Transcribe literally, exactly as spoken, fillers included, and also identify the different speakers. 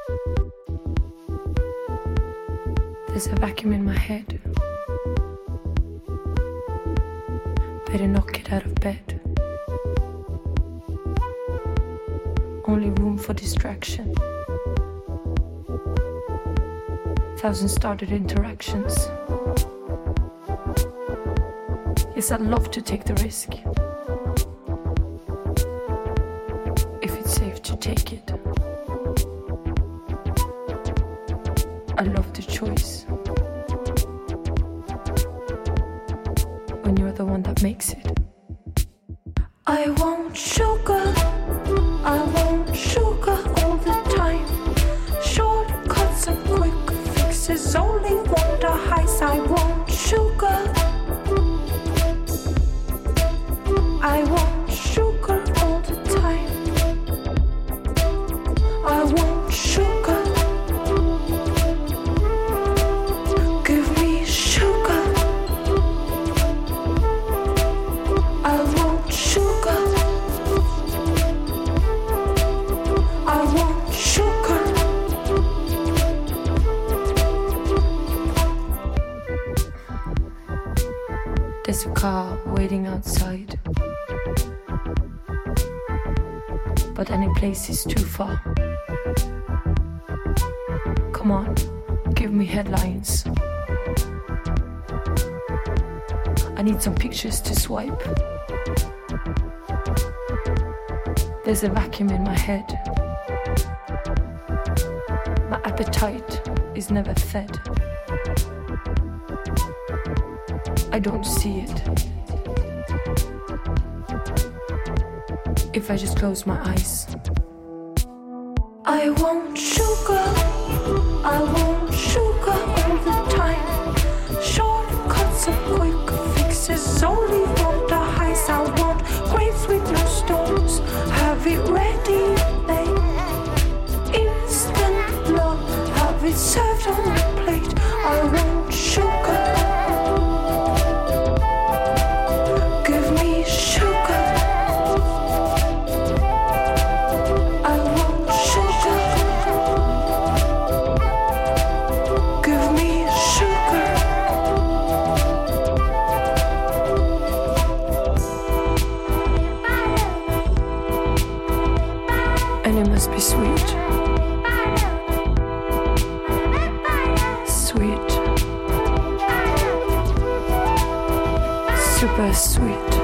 Speaker 1: There's a vacuum in my head. Better not get out of bed. Only room for distraction. Thousand started interactions. Yes, I'd love to take the risk. If it's safe to take it. I love the choice. When you're the one that makes it. I want sugar. I want sugar all the time. Shortcuts and quick fixes only wonder highs. I want sugar. I want sugar all the time. I want sugar. Give me sugar. I want sugar. I want sugar. There's a car waiting outside, but any place is too far. Come on, give me headlines. I need some pictures to swipe. There's a vacuum in my head. My appetite is never fed. I don't see it. If I just close my eyes. I want sugar. I want sugar all the time. Shortcuts and quick fixes only wonder highs. I want grapes with no stones. Have it ready, made. Instant love. Have it served on the plate. I want sugar. Give me sugar. I want sugar. Give me sugar. And it must be sweet. Sweet. Super sweet.